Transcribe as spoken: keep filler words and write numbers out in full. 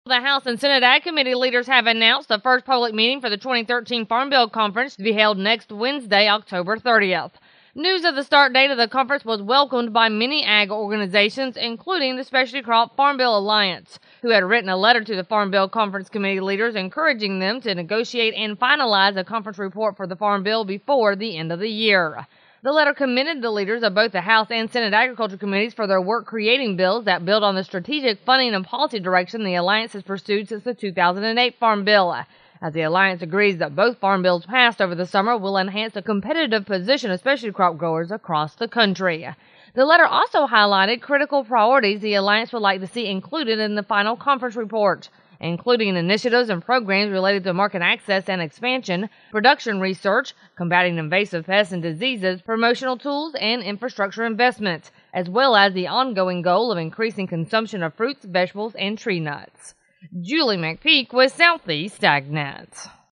The House and Senate Ag Committee leaders have announced the first public meeting for the twenty thirteen Farm Bill Conference to be held next Wednesday, October thirtieth. News of the start date of the conference was welcomed by many ag organizations, including the Specialty Crop Farm Bill Alliance, who had written a letter to the Farm Bill Conference Committee leaders encouraging them to negotiate and finalize a conference report for the Farm Bill before the end of the year. The letter commended the leaders of both the House and Senate Agriculture Committees for their work creating bills that build on the strategic funding and policy direction the Alliance has pursued since the two thousand eight Farm Bill, as the Alliance agrees that both farm bills passed over the summer will enhance the competitive position of specialty crop growers across the country. The letter also highlighted critical priorities the Alliance would like to see included in the final conference report, including initiatives and programs related to market access and expansion, production research, combating invasive pests and diseases, promotional tools, and infrastructure investments, as well as the ongoing goal of increasing consumption of fruits, vegetables, and tree nuts. Julie McPeak with Southeast AgNet.